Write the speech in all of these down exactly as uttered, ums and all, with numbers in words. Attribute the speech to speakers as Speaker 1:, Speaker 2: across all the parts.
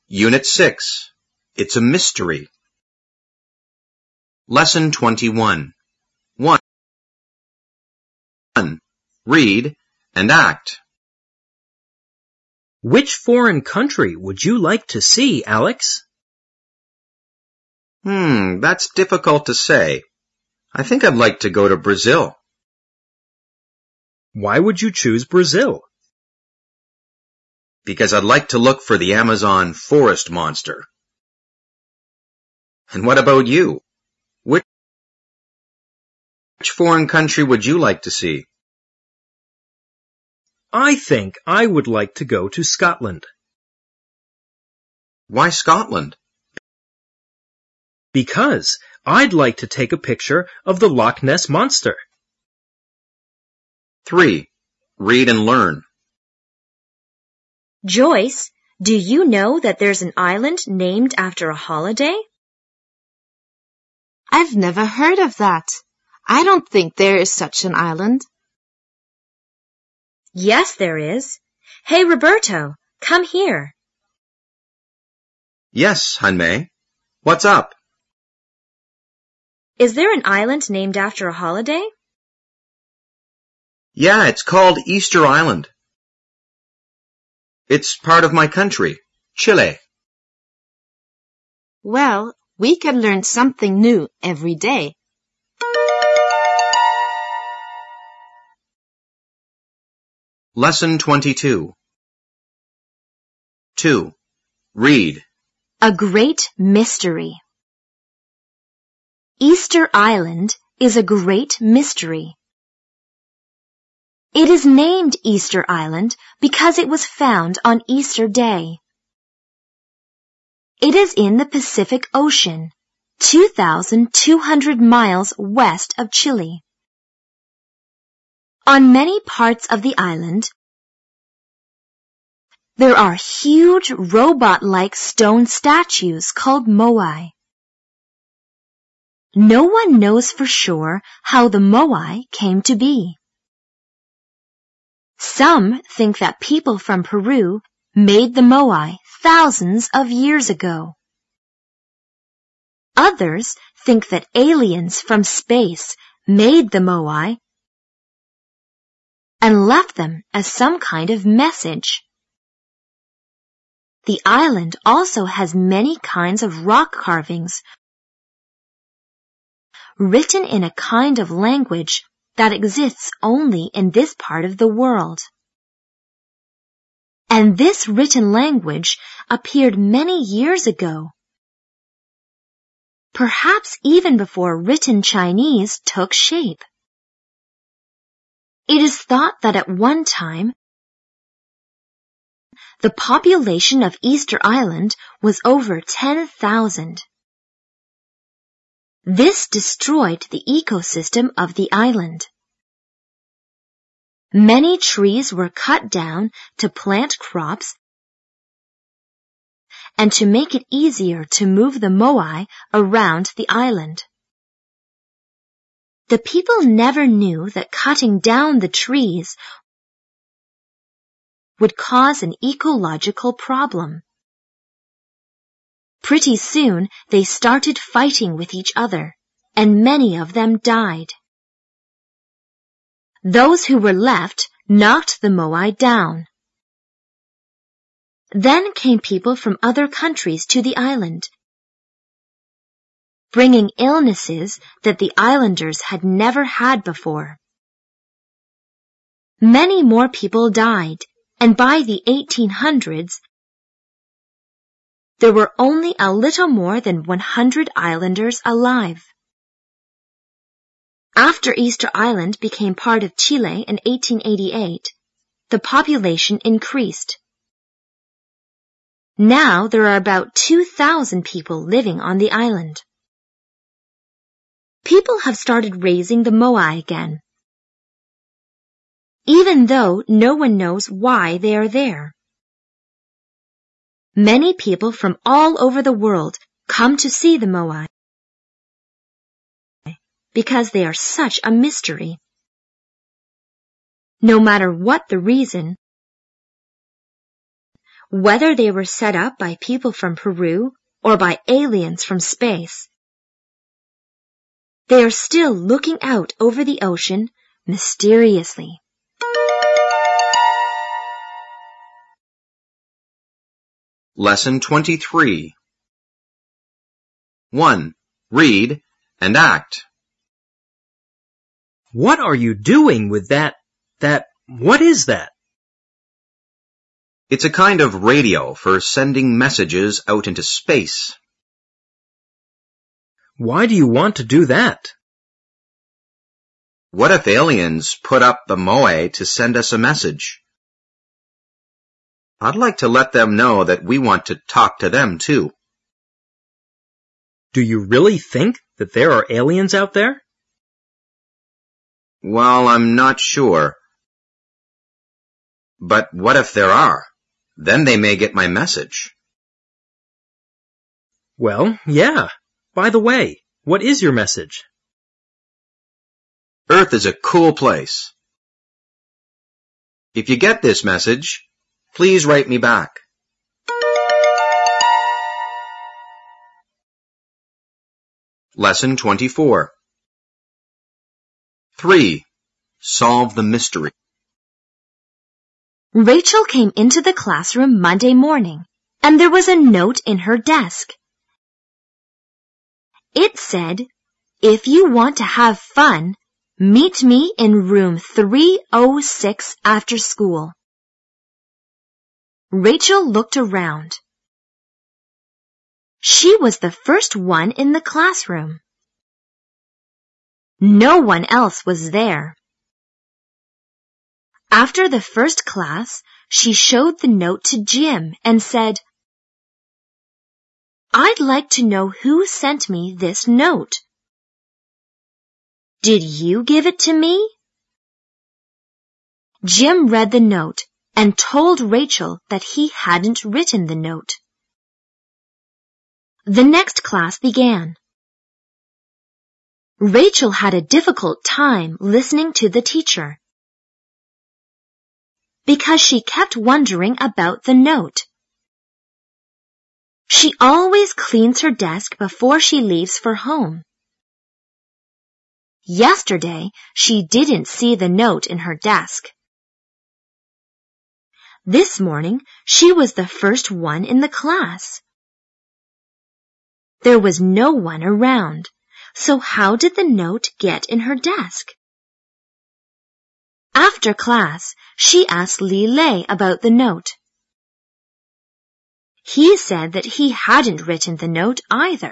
Speaker 1: Unit six. It's a mystery. Lesson twenty-one. one. Read and act.
Speaker 2: Which foreign country would you like to see, Alex?
Speaker 1: Hmm, that's difficult to say. I think I'd like to go to Brazil.
Speaker 2: Why would you choose Brazil?
Speaker 1: Because I'd like to look for the Amazon forest monster. And what about you? Which, which foreign country would you like to see?
Speaker 2: I think I would like to go to Scotland.
Speaker 1: Why Scotland?
Speaker 2: Because I'd like to take a picture of the Loch Ness Monster.
Speaker 1: three. Read and learn.
Speaker 3: Joyce, do you know that there's an island named after a holiday?
Speaker 4: I've never heard of that. I don't think there is such an island.
Speaker 3: Yes, there is. Hey, Roberto, come here.
Speaker 1: Yes, Hanmei. What's up?
Speaker 3: Is there an island named after a holiday?
Speaker 1: Yeah, it's called Easter Island. It's part of my country, Chile.
Speaker 4: Well, we can learn something new every day.
Speaker 1: Lesson twenty-two. two. Read.
Speaker 3: A great mystery. Easter Island is a great mystery. It is named Easter Island because it was found on Easter Day. It is in the Pacific Ocean, two thousand two hundred miles west of Chile. On many parts of the island, there are huge robot-like stone statues called moai. No one knows for sure how the moai came to be. Some think that people from Peru made the moai thousands of years ago. Others think that aliens from space made the moai and left them as some kind of message. The island also has many kinds of rock carvings written in a kind of language that exists only in this part of the world. And this written language appeared many years ago, perhaps even before written Chinese took shape. It is thought that at one time, the population of Easter Island was over ten thousand. This destroyed the ecosystem of the island. Many trees were cut down to plant crops and to make it easier to move the moai around the island. The people never knew that cutting down the trees would cause an ecological problem. Pretty soon, they started fighting with each other, and many of them died. Those who were left knocked the moai down. Then came people from other countries to the island, bringing illnesses that the islanders had never had before. Many more people died, and by the eighteen hundreds, there were only a little more than one hundred islanders alive. After Easter Island became part of Chile in eighteen eighty-eight, the population increased. Now there are about two thousand people living on the island. People have started raising the moai again, even though no one knows why they are there. Many people from all over the world come to see the moai because they are such a mystery. No matter what the reason, whether they were set up by people from Peru or by aliens from space. They are still looking out over the ocean mysteriously.
Speaker 1: Lesson twenty-three. one. Read and act.
Speaker 2: What are you doing with that, that, what is that?
Speaker 1: It's a kind of radio for sending messages out into space.
Speaker 2: Why do you want to do that?
Speaker 1: What if aliens put up the moe to send us a message? I'd like to let them know that we want to talk to them too.
Speaker 2: Do you really think that there are aliens out there?
Speaker 1: Well, I'm not sure. But what if there are? Then they may get my message.
Speaker 2: Well, yeah. By the way, what is your message?
Speaker 1: Earth is a cool place. If you get this message, please write me back. Lesson twenty-four. three. Solve the mystery.
Speaker 3: Rachel came into the classroom Monday morning, and there was a note in her desk. It said, "If you want to have fun, meet me in room three oh six after school." Rachel looked around. She was the first one in the classroom. No one else was there. After the first class, she showed the note to Jim and said, "I'd like to know who sent me this note. Did you give it to me?" Jim read the note and told Rachel that he hadn't written the note. The next class began. Rachel had a difficult time listening to the teacher because she kept wondering about the note. She always cleans her desk before she leaves for home. Yesterday, she didn't see the note in her desk. This morning, she was the first one in the class. There was no one around, so how did the note get in her desk? After class, she asked Li Lei about the note. He said that he hadn't written the note either.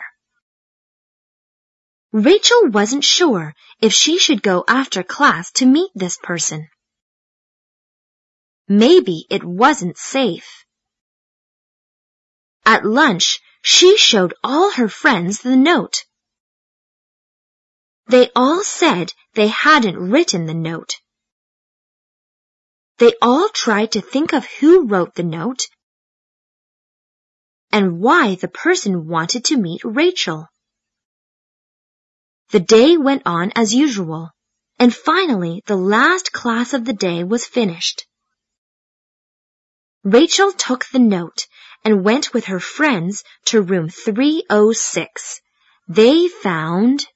Speaker 3: Rachel wasn't sure if she should go after class to meet this person. Maybe it wasn't safe. At lunch, she showed all her friends the note. They all said they hadn't written the note. They all tried to think of who wrote the note and why the person wanted to meet Rachel. The day went on as usual, and finally the last class of the day was finished. Rachel took the note and went with her friends to room three oh six. They found